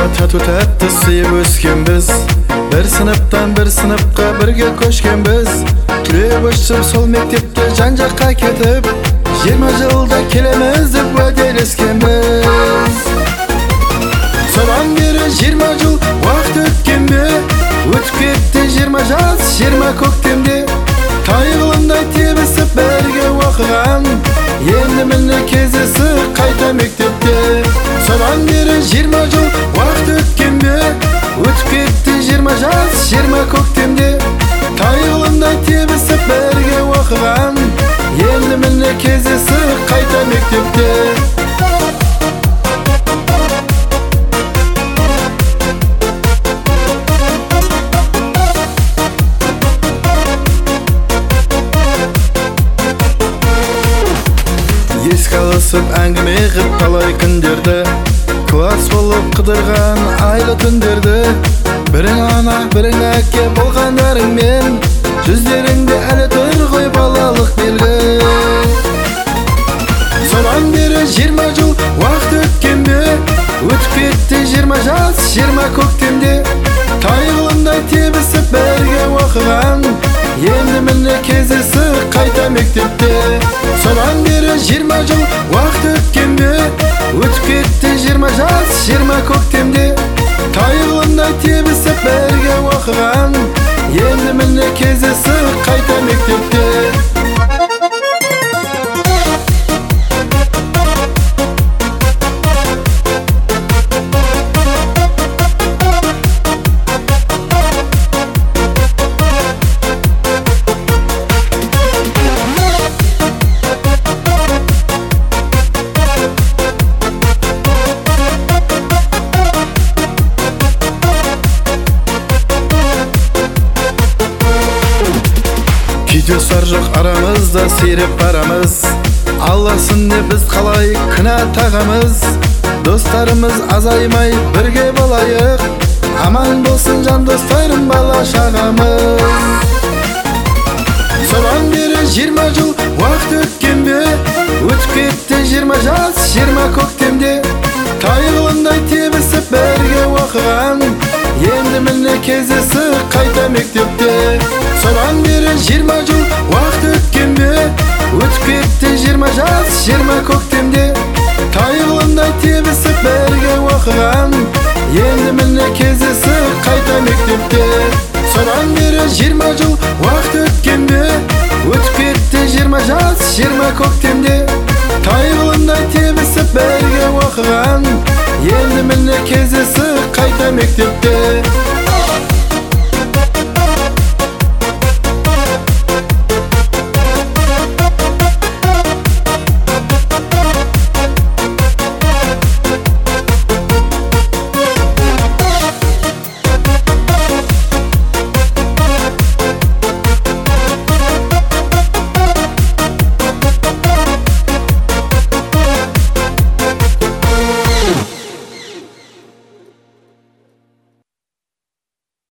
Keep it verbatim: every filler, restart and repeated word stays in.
тату тәтті сүйіп өскенбіз, бір сыныптан бір сыныпқа бірге көшкенбіз. Түлеп өшіп сол мектепте жан-жаққа кетіп, жиырма жылда келеміз деп уәделескенбіз. Содан бері жиырма жыл уақыт өткен бе, өтіп кетті жиырма жаз, жиырма көктемде. Тайғылындай тебісіп бірге оқыған, енді міне кездесіп қайта мектепте. Содан бері жиырма жыл уақыт өткен бе, өтіп кетті жиырма жаз, жиырма көктемде. Тайғылындай тебісіп бірге оқыған, енді міне кездесіп қайта мектепте. Еске алысып әңгіме ғып талай күндерді, класс болып қыдырған айлы түндерді. Бірің ана, бірің әке болғандарыңмен, жүздеріңде әлі тұр ғой балалық белгі. Содан бері жиырма жыл уақыт өткен бе, өтіп кетті жиырма жаз, жиырма көктемде. Тайғылындай тебісіп бірге оқыған, енді міне кездесіп қайта мектепте. Содан бері жиырма жыл уақыт өткен бе, өтіп кетті жиырма жаз, жиырма көктемде. Тайғылындай тебісіп бірге оқыған, енді міне кездесіп қайта мектепте. Кейтесар жоқ арамызда сиреп барамыз, Алласын не біз қалай күнә тағамыз. Достарымыз азаймай бірге болайық, аман болсын жан достарым бала шағамыз. Содан бері жиырма жыл уақыт өткен бе, өтіп кетті жиырма жаз, жиырма көктемде. Тайғылындай тебісіп бірге оқыған, енді міне кездесіп қайта мектепте. Содан бері жиырма жыл уақыт өткен бе, өтіп кетті жиырма жаз, жиырма көктемде. Тайғылындай тебісіп бірге оқыған, енді міне кездесіп қайта мектепте. Содан бері жиырма жыл уақыт өткен бе, өтіп кетті жиырма жаз, жиырма көктемде. Тайғылындай тебісіп бірге оқыған, енді міне кездесіп қайта мектепте.